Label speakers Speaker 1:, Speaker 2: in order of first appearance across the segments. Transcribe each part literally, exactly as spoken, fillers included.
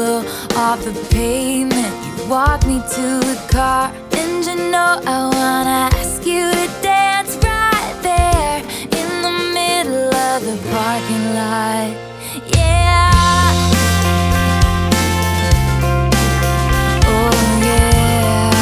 Speaker 1: flow off the pavement. You walk me to the car, and you know I wanna ask you to dance right there in the middle of the parking lot. Yeah. Oh yeah.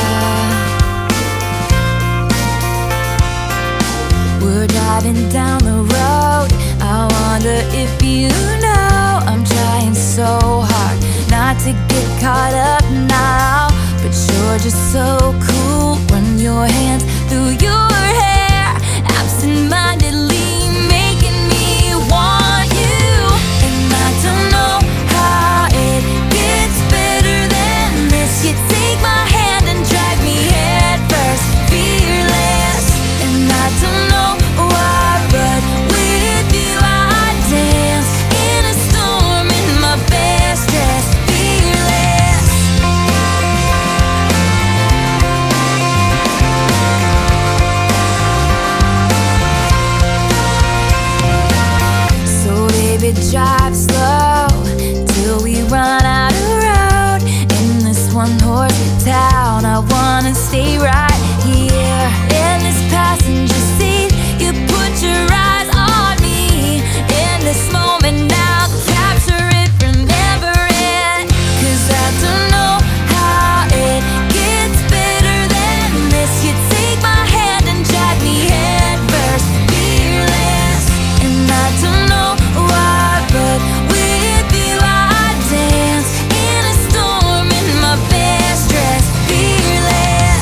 Speaker 1: We're driving down the road. I wonder if you know I'm trying so hard not to get caught up now, but you're just so cool. Run your hands through your hair, absent-mindedly making me want you. And I don't know how it gets better than this. You take my hand and drag me head first, fearless. And I don't know why, but with you I dance in a storm in my best dress, fearless. So baby, drive slow till we run out of road in this one-horse town. I wanna stay right here in this passenger seat. You put your eyes on me in this moment now, capture it, remember it. 'Cause I don't know how it gets better than this. You take my hand and drag me head first, fearless. And I don't know why, but with you I dance in a storm in my best dress, fearless.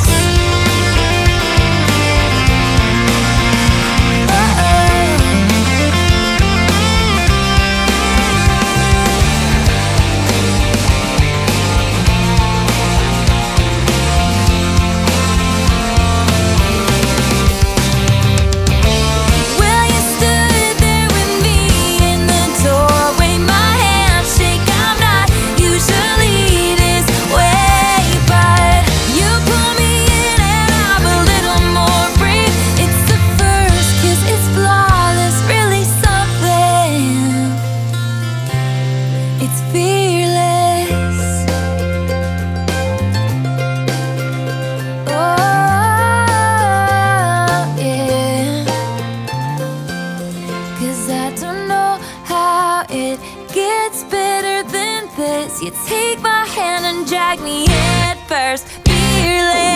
Speaker 1: Well, you stood there with me in the doorway, my handshake. I'm not usually this way, but you pull me in and I'm a little more brave. It's the first kiss, it's flawless, really something. It's fearless. Oh yeah. 'Cause I don't know how it gets better than this. You take my hand and drag me head first, fearless.